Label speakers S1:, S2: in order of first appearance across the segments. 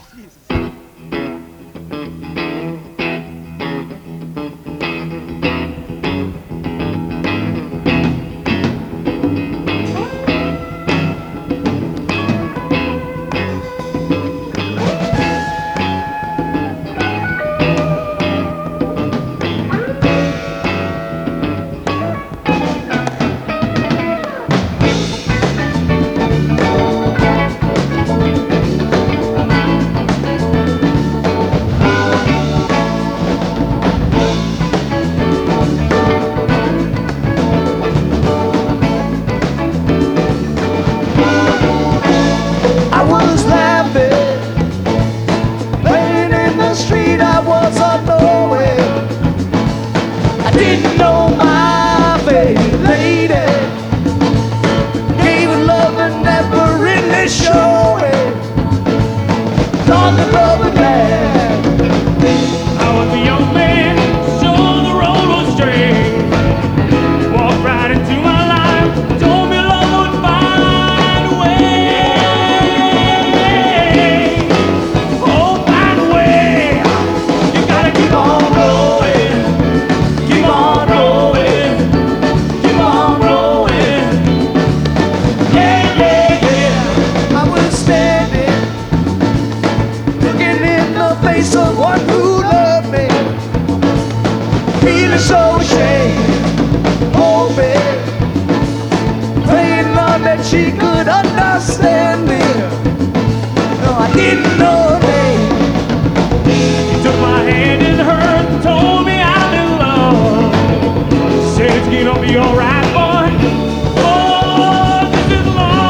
S1: I was laughing, playing in the street. I was unknowing. I didn't know my baby lady gave her love and never really showing. Thought the love would last.
S2: I was a young man, sure the road was straight. Walked right into my life, told me love would find a way. Oh, find a way. You gotta keep on going, keep on rolling, keep on rolling. Yeah, yeah, yeah.
S1: I was standing, looking in the face of one who loved me, feeling so ashamed, hoping, praying Lord that she could understand me. No, I didn't know her name.
S2: He took my hand in hers and told me I'm in love. Said it's gonna be alright, boy. Oh, this is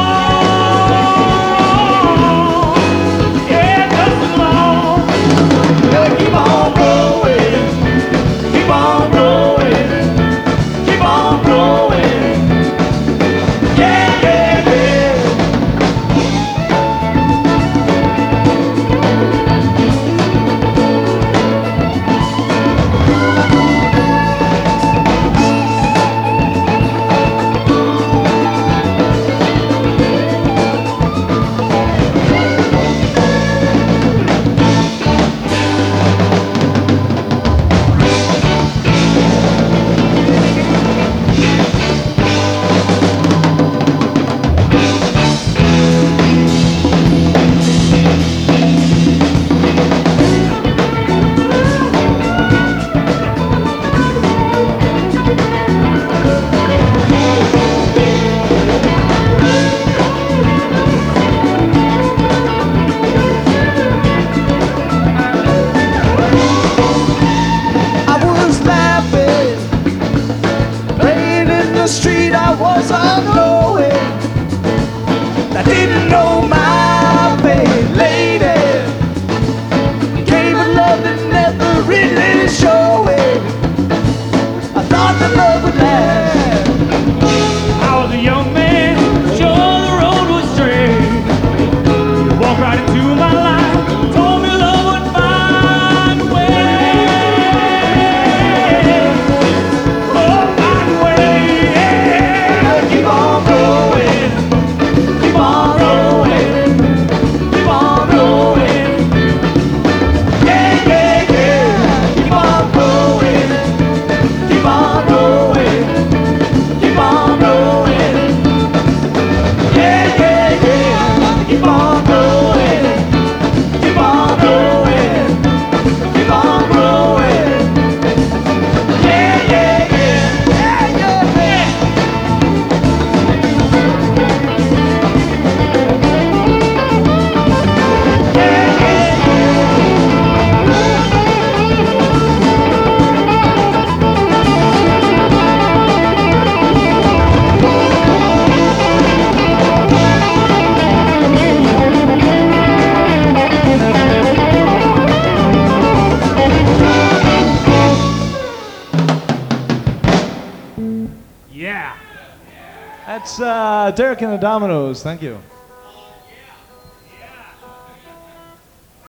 S2: long. Yeah, this is long.
S1: Gotta keep on growing,
S2: Keep on growing, keep on growing.
S1: yeah, yeah, yeah. I was laughing, playing in the street. I was unknowing. I didn't know my baby lady gave her love and never really showing. I thought the love would last.
S2: I was a young man, sure the road was straight. You walked right into my life, told me love would find a way. Oh, find a way.
S1: Gotta keep on growing, keep on growing, keep on growing. Yeah, yeah, yeah. Keep on growing, keep on growing, keep on growing. Yeah, yeah, yeah. Keep on growing, keep on growing, keep on growing. Yeah, yeah, yeah. Yeah, yeah, yeah.
S2: Yeah.
S3: That's Derek and the Dominoes. Thank you.